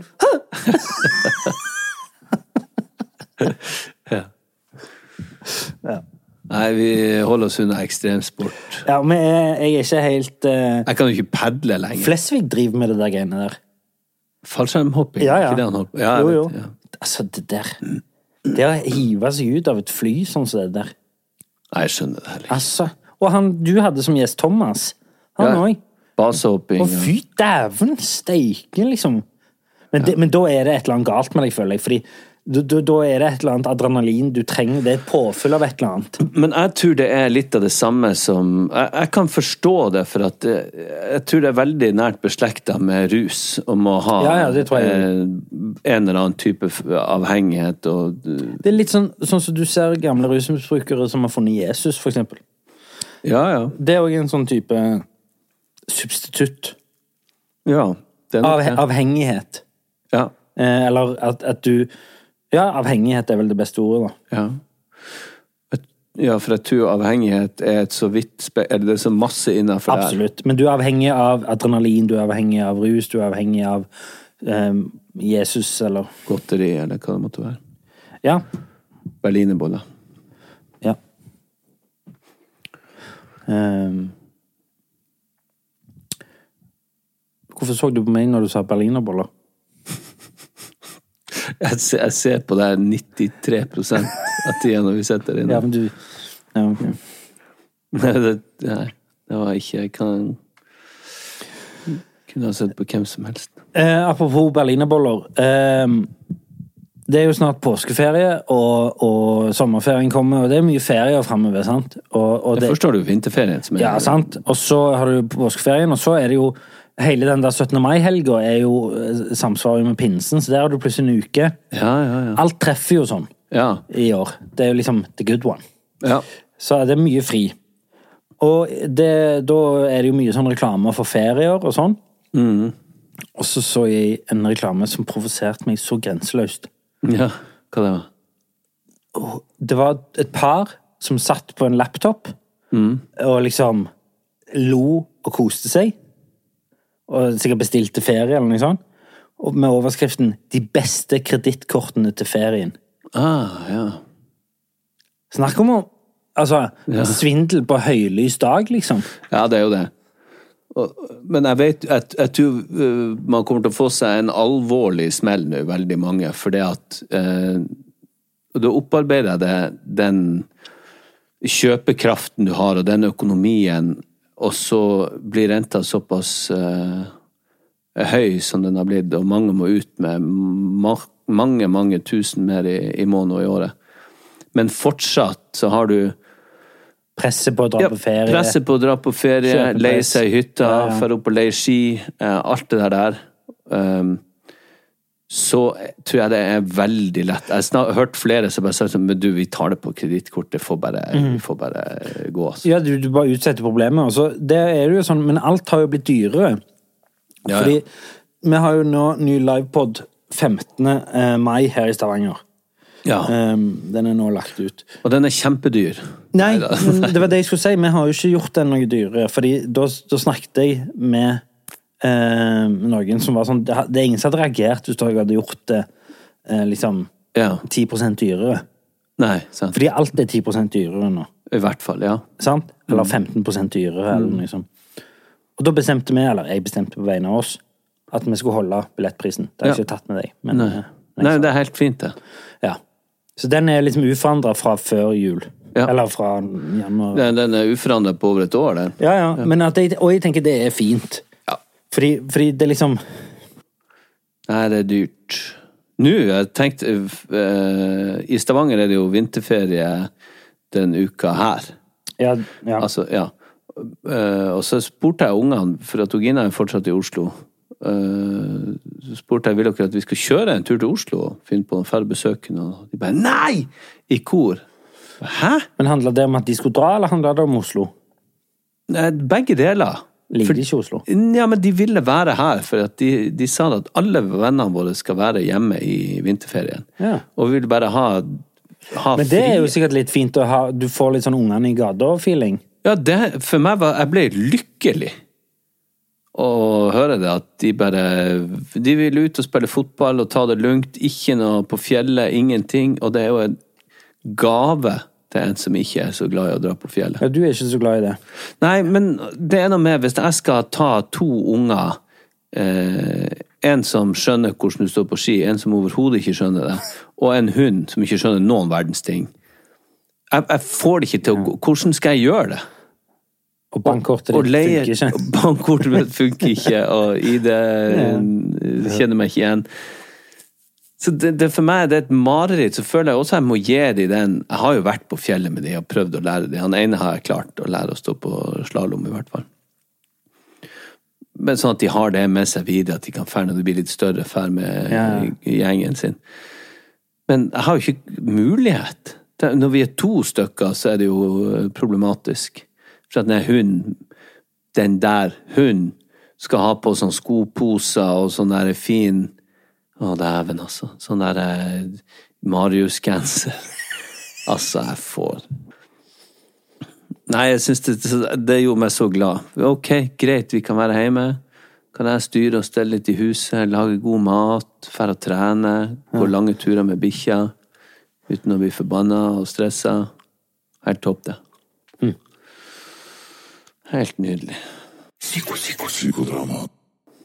ja. Nei, vi holder oss unna ekstremsport. Ja, men jeg er ikke helt jeg kan jo ikke paddle lenger. Flesvig driver med det der greiene der. Fallskjermhopping? Ja. Ikke det han holder på? Ja, jo. Vet, ja. Altså, det der det å hive seg ut av et fly sånn som det der. Nei, jeg skjønner det heller. Altså, og han du hadde som gjest Thomas, han også. Basehopping. Og fy dæven, steike, liksom. Men da er det et eller annet galt med deg, føler jeg, fordi da er det et eller annet adrenalin du trenger, det er et påfyll av et eller annet. Men jeg tror det er litt av det samme som jeg kan forstå det, for at jeg tror det er veldig nært beslektet med rus, om å ha det tror jeg. En eller annen type avhengighet. Og det er litt sånn som du ser gamle rusmisbrukere som har funnet Jesus, for eksempel. Ja. Det er også en sånn type substitutt. Ja. Avhengighet. Ja. Eller at du avhengighet er vel det beste ordet, da. Ja, for jeg tror avhengighet er et så vidt er det så masse innenfor det. Absolutt, men du er avhengig av adrenalin, du er avhengig av rus, du er avhengig av Jesus, eller godteri, eller hva det måtte være. Ja. Berlinerboller. Ja. Hvorfor så du på meg når du sa berlinerboller? Jeg ser på det 93% av tida når vi sitter inne. Ja, men du ok. Det var ikke jeg kunne ha sett på hvem som helst. Apropos berlinerboller, det er jo snart påskeferie, og sommerferien kommer, og det er mye ferier fremover, sant? Jeg forstår du vinterferien som er... Ja, sant. Og så har du påskeferien, og så er det jo hele den der 17. mai-helga er jo samsvaret med pinsen, så der har du plutselig en uke. Ja. Alt treffer jo sånn i år. Det er jo liksom the good one. Ja. Så det er mye fri. Og da er det jo mye sånn reklame for ferier og sånn. Og så jeg en reklame som provoserte meg så grenseløst. Ja, hva det var? Og det var et par som satt på en laptop og liksom lo og koste seg. Og sikkert bestilte ferie eller noe sånt. Og med overskriften 'De beste kredittkortene til ferien'. Ja. Snakk om svindel på høylys dag, liksom. Ja, det er jo det. Men jeg vet jeg tror man kommer til å få seg en alvorlig smell nå, veldig mange, fordi at da opparbeider det den kjøpekraften du har, og den økonomien, og så blir renta såpass høy som den har blitt, og mange må ut med mange tusen mer i måneden og i året. Men fortsatt så har du presset på å dra på ferie. Presset på å dra på ferie, leie seg i hytta, fære opp og leie ski, alt det der. så tror jeg det veldig lett. Jeg har hørt flere som bare sier men du, vi tar det på kredittkort, vi får bare gå. Altså. Ja, du bare utsetter problemet. Altså, det jo sånn, men alt har jo blitt dyrere. Ja, fordi vi har jo nå ny livepod 15. Mai her i Stavanger. Ja. Den nå lagt ut. Og den kjempedyr. Nei, men det var det jeg skulle si. Vi har jo ikke gjort den noe dyrere, fordi da snakket jeg med noen som var sånn, det ingen som hadde reagert hvis jeg hadde gjort det liksom 10% dyrere. Nei, sant. Fordi alt 10% dyrere nå. I hvert fall, ja. Sant? Eller 15% dyrere, eller noe sånt. Og da bestemte vi, eller jeg bestemte på vegne av oss, at vi skulle holde billettprisen. Det har jeg ikke tatt med deg. Men, Nei, det helt fint det. Ja. Så den liksom uforandret fra før jul. Ja. Eller fra januar. Den uforandret på over et år, den. Ja. Men og jeg tenker det fint. Fordi det liksom... Nei, det dyrt. Nå, jeg tenkte i Stavanger det jo vinterferie den uka her. Ja. Altså, ja. Og så spurte jeg ungene, for at Gina fortsatt i Oslo, så spurte jeg, vil dere at vi skal kjøre en tur til Oslo og finne på en færre besøkende, og de bare, nei! I kor. Hæ? Men handlet det om at de skulle dra, eller handlet det om Oslo? Nei, begge deler. Ligger de ikke i Oslo? Ja, men de ville være her, for at de sa at alle vennene våre skal være hjemme i vinterferien. Ja. Og vi vil bare ha men det fri. Jo sikkert litt fint å ha, du får litt sånn ungene i gata-feeling. Ja, for meg jeg ble lykkelig å høre det, at de vil ut og spille fotball og ta det lugnt, ikke noe på fjellet, ingenting, og det jo en gave til en som ikke så glad i å dra på fjellet. Ja, du ikke så glad i det. Nei, men det noe med, hvis jeg skal ta 2 unger, en som skjønner hvordan du står på ski, en som overhodet ikke skjønner det, og en hund som ikke skjønner noen verdens ting. Jeg får det ikke til å gå. Hvordan skal jeg gjøre det? Og bankkortet ditt funker ikke. Bankkortet mitt funker ikke, og ID kjenner meg ikke igjen. Så det for meg det et mareritt, så føler jeg også jeg må gi de den. Jeg har jo vært på fjellet med de og prøvd å lære de. Han ene har jeg klart å lære å stå på slalom i hvert fall. Men sånn at de har det med seg videre, at de kan fære når det blir litt større fær med gjengen sin. Men jeg har jo ikke mulighet. Når vi 2 stykker, så det jo problematisk. For at den der hunden skal ha på sånn skoposer og sånn der fin... dæven, altså. Sånn der Marius-cancer. Altså, jeg får... Nei, jeg synes det gjorde meg så glad. Ok, greit, vi kan være hjemme. Kan jeg styre og stelle litt i huset, lage god mat, fære å trene, gå lange turer med bikkja, uten å bli forbannet og stresset. Helt topp det. Helt nydelig. Psykodrama.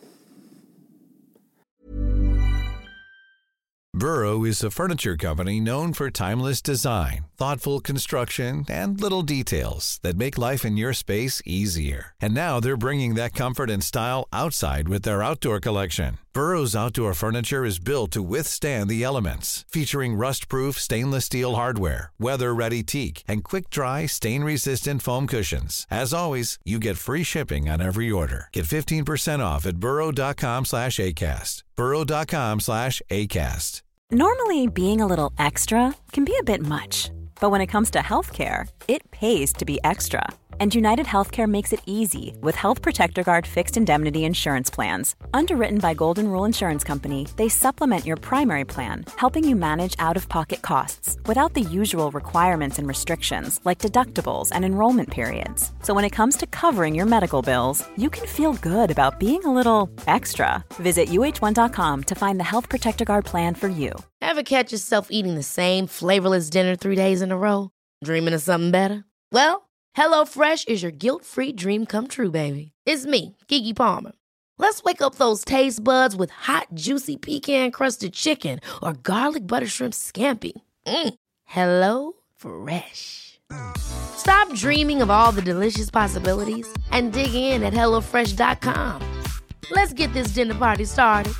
Burrow is a furniture company known for timeless design, thoughtful construction, and little details that make life in your space easier. And now they're bringing that comfort and style outside with their outdoor collection. Burrow's outdoor furniture is built to withstand the elements, featuring rust-proof stainless steel hardware, weather-ready teak, and quick-dry, stain-resistant foam cushions. As always, you get free shipping on every order. Get 15% off at burrow.com/ACAST. burrow.com/ACAST. Normally, being a little extra can be a bit much, but when it comes to healthcare, it pays to be extra. And United Healthcare makes it easy with Health Protector Guard fixed indemnity insurance plans. Underwritten by Golden Rule Insurance Company, they supplement your primary plan, helping you manage out-of-pocket costs without the usual requirements and restrictions like deductibles and enrollment periods. So when it comes to covering your medical bills, you can feel good about being a little extra. Visit uh1.com to find the Health Protector Guard plan for you. Ever catch yourself eating the same flavorless dinner 3 days in a row? Dreaming of something better? Well, HelloFresh is your guilt-free dream come true, baby. It's me, Keke Palmer. Let's wake up those taste buds with hot, juicy pecan-crusted chicken or garlic butter shrimp scampi. Hello Fresh. Stop dreaming of all the delicious possibilities and dig in at HelloFresh.com. Let's get this dinner party started.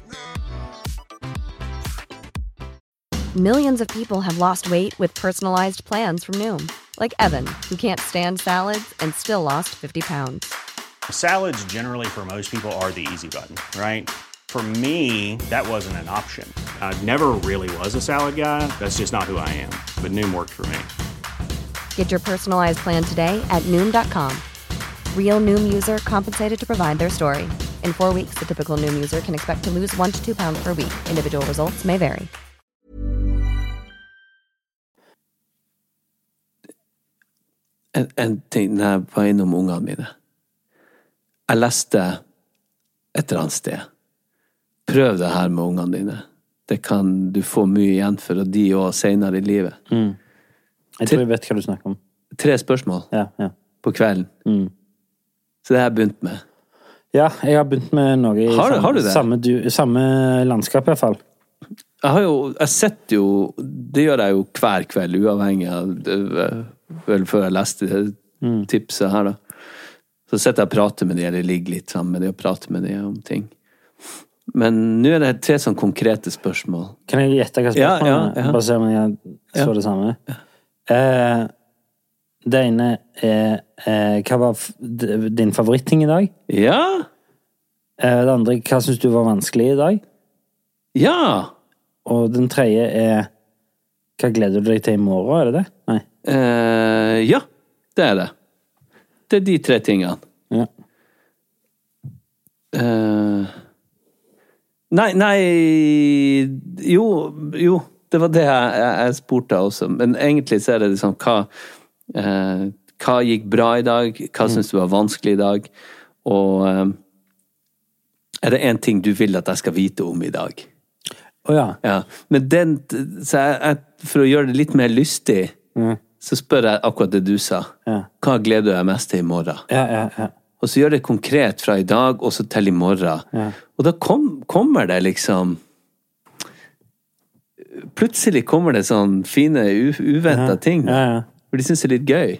Millions of people have lost weight with personalized plans from Noom. Like Evan, who can't stand salads and still lost 50 pounds. Salads generally for most people are the easy button, right? For me, that wasn't an option. I never really was a salad guy. That's just not who I am. But Noom worked for me. Get your personalized plan today at Noom.com. Real Noom user compensated to provide their story. In 4 weeks, the typical Noom user can expect to lose 1 to 2 pounds per week. Individual results may vary. En ting når jeg var innom ungene mine. Jeg leste et eller annet sted. Prøv det her med ungene dine. Det kan du få mye igjen for, og de også senere i livet. Jeg tror jeg vet hva du snakker om. 3 spørsmål på kvelden. Så det har jeg begynt med. Ja, jeg har begynt med noe i har du det? Samme landskap i hvert fall. Jeg setter jo, det gjør jeg jo hver kveld, uavhengig av, vel før jeg leste tipset her da. Så setter jeg og prater med de, eller ligger litt sammen med de og prater med de om ting. Men nå det 3 sånn konkrete spørsmål. Kan jeg gjette hva spørsmålet er? Ja. Bare se om jeg så det samme. Det ene hva var din favoritting i dag? Ja. Det andre, hva synes du var vanskelig i dag? Ja. Og den tredje hva gleder du deg til i morgen, er det det? Nei. Ja, det er det. Det er de 3 tingene. Ja. Nei, jo, det var det jeg spurte også. Men egentlig så er det liksom, hva gikk bra i dag? Hva synes du var vanskelig i dag? Og er det en ting du vil at jeg skal vite om i dag? Ja. Men for å gjøre det litt mer lystig, så spør jeg akkurat det du sa. Hva gleder du deg mest til i morgen? Ja. Og så gjør det konkret fra i dag, og så til i morgen. Og da kommer det liksom... Plutselig kommer det sånn fine, uventet ting. For de synes det er litt gøy.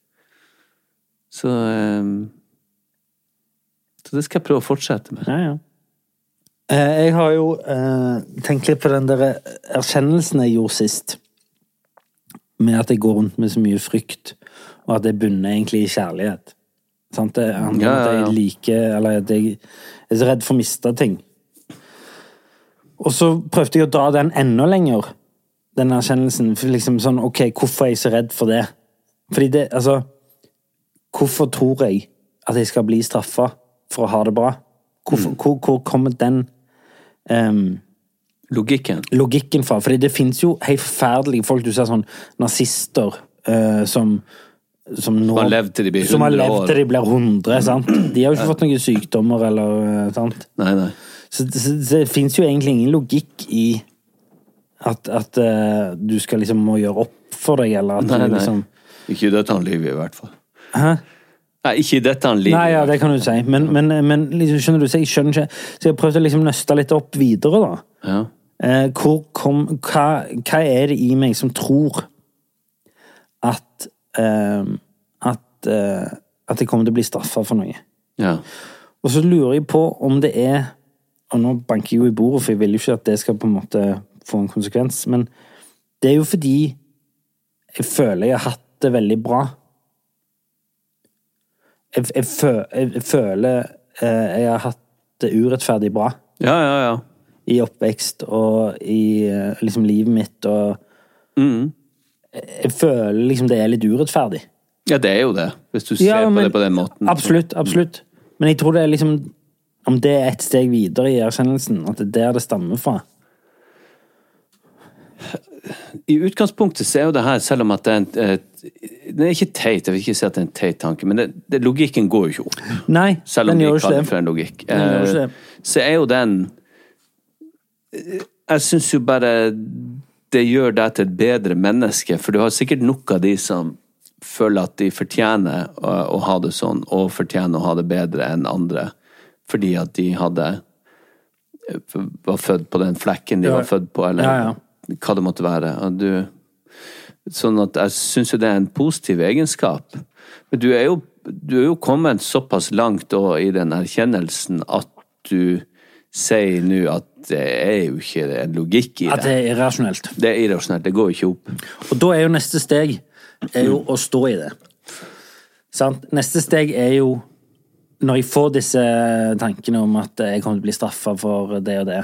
Så det skal jeg prøve å fortsette med. Ja. Jeg har jo tenkt litt på den der erkjennelsen jeg gjorde sist. Med at jeg går rundt med så mye frykt, og at jeg bunner egentlig i kjærlighet. Sant? Det handler om at jeg liker, eller at jeg er så redd for å miste ting. Og så prøvde jeg å dra den enda lenger, den erkjennelsen, for liksom sånn, ok, hvorfor er jeg så redd for det? Fordi det, altså, hvorfor tror jeg at jeg skal bli straffet for å ha det bra? Hvor kommer den logikken fra? Fordi det finnes jo helt forferdelige folk, du ser sånn nazister som har levd til de blir 100, sant? De har jo ikke fått noen sykdommer eller sant? Nei. Så det finnes jo egentlig ingen logikk i at du skal liksom må gjøre opp for deg, eller at nei. Du liksom... Ikke i dette livet i hvert fall. Hæ? Nei, ikke i dette livet. Nei, ja, det kan du si. Men liksom, skjønner du, så jeg skjønner ikke. Så jeg prøvde å liksom nøste litt opp videre da. Ja. Hva er det i meg som tror at jeg kommer til å bli straffet for noe? Ja. Og så lurer jeg på om det er, og nå banker jeg jo i bordet, for jeg vil jo ikke at det skal på en måte få en konsekvens, men det er jo fordi jeg føler jeg har hatt det veldig bra. Jeg føler jeg har hatt det urettferdig bra. Ja. I oppvekst og i liksom livet mitt, og jeg føler liksom det er litt urettferdig. Ja, det er jo det, hvis du ser på det på den måten. Absolutt. Men jeg tror det er liksom, om det er et steg videre i erkjennelsen, at det er der det stammer fra. I utgangspunktet så er jo det her, selv om at det er ikke teit, jeg vil ikke si at det er en teit tanke, men logikken går jo ikke opp. Nei, selv om vi kaller det for en logikk. Så er jo den, jeg synes jo bare det gjør deg til et bedre menneske, for du har sikkert nok av de som føler at de fortjener å ha det sånn, og fortjener å ha det bedre enn andre, fordi at de var født på den flekken de var født på, eller hva det måtte være. Sånn at jeg synes jo det er en positiv egenskap. Men du er jo kommet såpass langt i den erkjennelsen at du sier nå at det er jo ikke en logikk i det. At det er irrasjonelt. Det er irrasjonelt, det går ikke opp. Og da er jo neste steg å stå i det. Sant? Neste steg er jo når jeg får disse tankene om at jeg kommer til å bli straffet for det og det,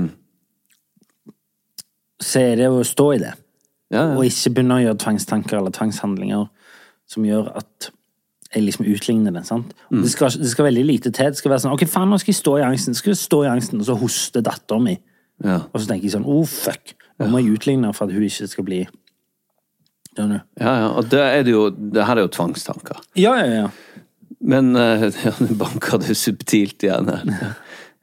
så det å stå i det. Og ikke begynne å gjøre tvangstanker eller tvangshandlinger som gjør at jeg liksom utligner det, sant? Det skal veldig lite til. Det skal være sånn, ok, faen, nå skal jeg stå i angsten. Skal jeg stå i angsten, og så hoste datteren min. Og så tenker jeg sånn, fuck, nå må jeg utligne for at hun ikke skal bli... og det her er jo tvangstanker. Ja. Men, nå banker det subtilt igjen her.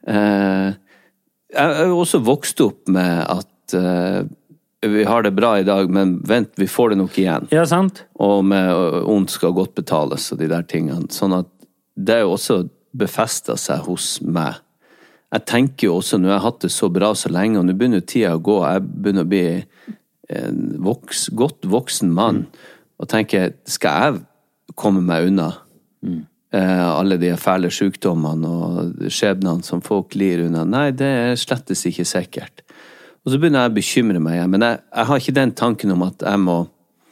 Jeg har jo også vokst opp med at vi har det bra i dag, men vent, vi får det nok igjen. Ja, sant. Og med ondt skal godt betales, og de der tingene. Sånn at det er jo også befestet seg hos meg. Jeg tenker jo også, når jeg har hatt det så bra så lenge, og nå begynner tida å gå, jeg begynner å bli en godt voksen mann, og tenker, skal jeg komme meg unna alle de fæle sykdommene og skjebnene som folk lir unna? Nei, det er slettes ikke sikkert. Og så begynner jeg å bekymre meg igjen, men jeg har ikke den tanken om at jeg må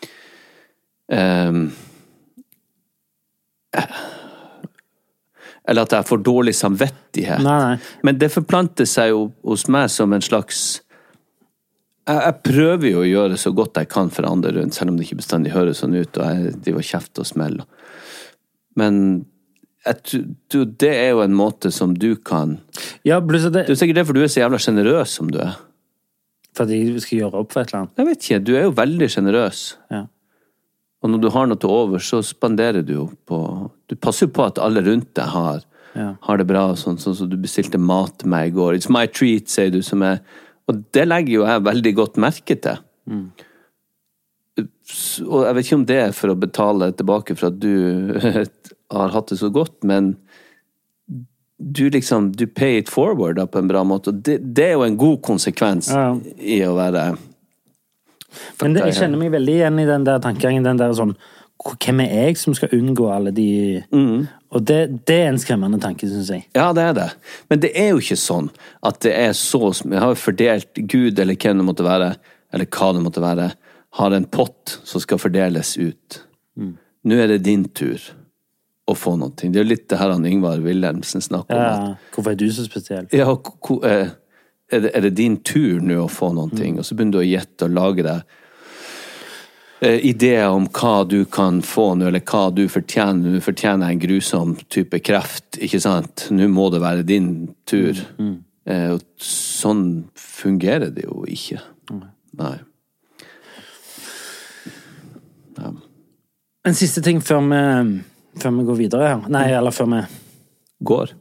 eller at jeg får dårlig samvittighet. Nei. Men det forplanter seg jo hos meg som en slags jeg prøver jo å gjøre så godt jeg kan for andre rundt, selv om det ikke bestandig høres sånn ut, og jeg driver kjeft og smell. Men det er jo en måte som du kan... Ja, plutselig det... Det er sikkert derfor du er så jævla generøs som du er. Fordi vi skal gjøre opp for et eller annet. Jeg vet ikke, du er jo veldig generøs. Ja. Og når du har noe til over, så spanderer du jo på... Du passer jo på at alle rundt deg har det bra, sånn som du bestilte mat til meg i går. It's my treat, sier du, som er... Og det legger jo jeg veldig godt merke til. Og jeg vet ikke om det er for å betale tilbake for at du har hatt det så godt, men... Du pay it forward da, på en bra måte, og det er jo en god konsekvens i å være... Men jeg kjenner meg veldig igjen i den der tankegangen, den der sånn, hvem er jeg som skal unngå alle de... Og det er en skremmende tanke, synes jeg. Ja, det er det. Men det er jo ikke sånn at det er så... Jeg har jo fordelt Gud, eller hvem det måtte være, eller hva det måtte være, har en pott som skal fordeles ut. Nå er det din tur å få noe. Det er jo litt det her han Yngvar Wilhelmsen snakker om. At, hvorfor er du så spesiell? Ja, er det din tur nå å få noe? Og så begynner du å gjette og lage deg ideer om hva du kan få nå, eller hva du fortjener. Du fortjener en grusom type kreft, ikke sant? Nå må det være din tur. Og sånn fungerer det jo ikke. Nei. Ja. En siste ting før vi går videre her. Nei, eller før vi går.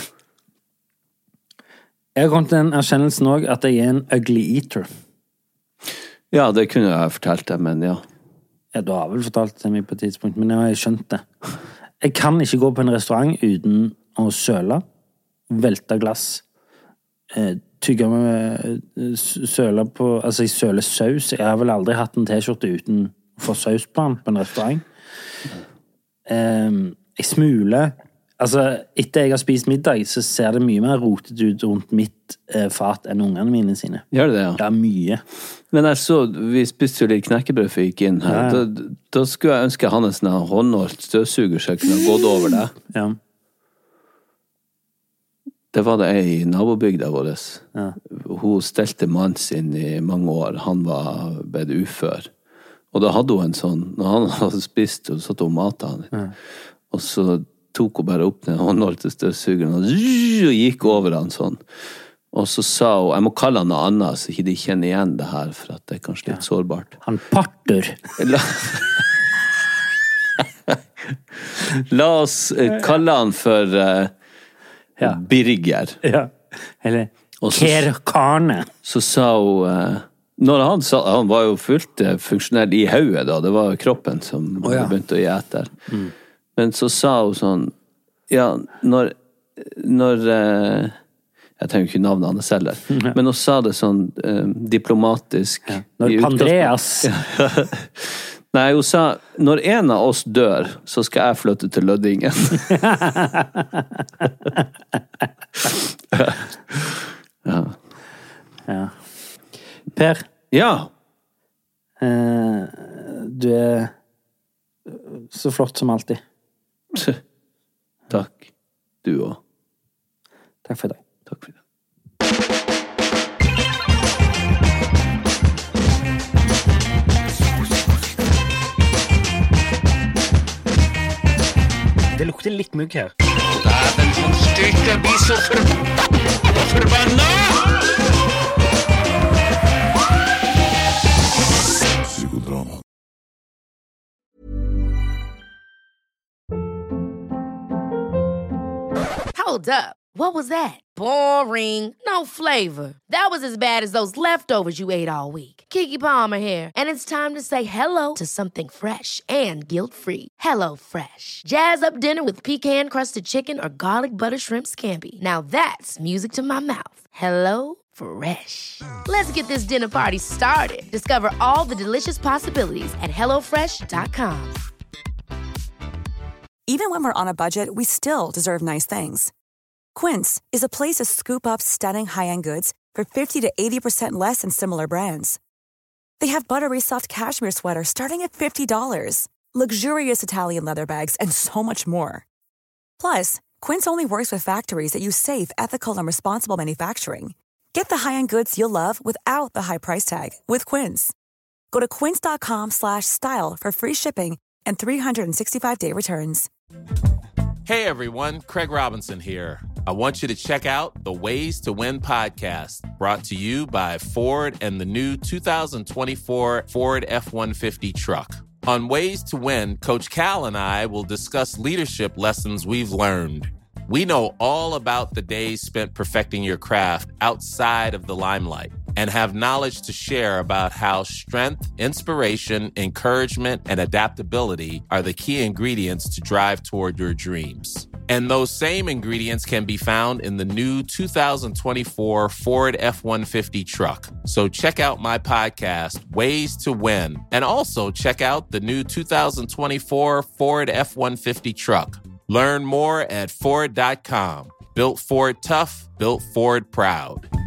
Jeg har kommet til den erkjennelsen også at jeg er en ugly eater. Ja, det kunne jeg fortalt deg, men ja. Ja, du har vel fortalt det til meg på et tidspunkt, men jeg har skjønt det. Jeg kan ikke gå på en restaurant uten å søle, velte glass, tygge med søle på, altså jeg søler saus. Jeg har vel aldri hatt en t-skjorte uten å få saus på den på en restaurant. Jeg smuler. Altså, etter jeg har spist middag, så ser det mye mer rotet ut rundt mitt fat enn ungene mine sine. Gjør det det, ja? Det er mye. Men jeg så, vi spiste jo litt knekkebrød før jeg gikk inn her. Ja. Da skulle jeg ønske han en sånn håndholdt støvsuger så jeg kunne gått over det. Ja. Det var det i nabobygda vår. Ja. Hun stelte mannen sin i mange år. Han var bedt ufør. Og da hadde hun en sånn, når han hadde spist, og så satt hun mat han. Og så tok hun bare opp den håndholdte støvsugeren, og gikk over han sånn. Og så sa hun, jeg må kalle han noe annet, så ikke de kjenner igjen det her, for at det er kanskje litt sårbart. Han parter. La oss kalle han for Birger. Ja, eller Kerkane. Så sa hun... Når han var jo fullt funksjonell i hodet da, det var kroppen som begynte å gi etter. Men så sa hun sånn, ja, når jeg trenger ikke navnet hans heller, men hun sa det sånn diplomatisk. Ja. Når Andreas. Nei, hun sa, når en av oss dør, så skal jeg flytte til Løddingen. Ja. Per? Ja? Du er så flott som alltid. Takk. Du òg. Takk for i dag. Takk for det. Det lukter litt mugg her. Dæven, sånn styrt, jeg blir så forbanna! Psykodrama. Hold up. What was that? Boring. No flavor. That was as bad as those leftovers you ate all week. Keke Palmer here, and it's time to say hello to something fresh and guilt-free. Hello Fresh. Jazz up dinner with pecan-crusted chicken or garlic butter shrimp scampi. Now that's music to my mouth. Hello Fresh. Let's get this dinner party started. Discover all the delicious possibilities at hellofresh.com. Even when we're on a budget, we still deserve nice things. Quince is a place to scoop up stunning high-end goods for 50 to 80% less than similar brands. They have buttery soft cashmere sweaters starting at $50, luxurious Italian leather bags, and so much more. Plus, Quince only works with factories that use safe, ethical, and responsible manufacturing. Get the high-end goods you'll love without the high price tag with Quince. Go to quince.com/style for free shipping and 365-day returns. Hey everyone, Craig Robinson here. I want you to check out the Ways to Win podcast, brought to you by Ford and the new 2024 Ford F-150 truck. On Ways to Win, Coach Cal and I will discuss leadership lessons we've learned. We know all about the days spent perfecting your craft outside of the limelight and have knowledge to share about how strength, inspiration, encouragement, and adaptability are the key ingredients to drive toward your dreams. And those same ingredients can be found in the new 2024 Ford F-150 truck. So check out my podcast, Ways to Win, and also check out the new 2024 Ford F-150 truck. Learn more at Ford.com. Built Ford tough, built Ford proud.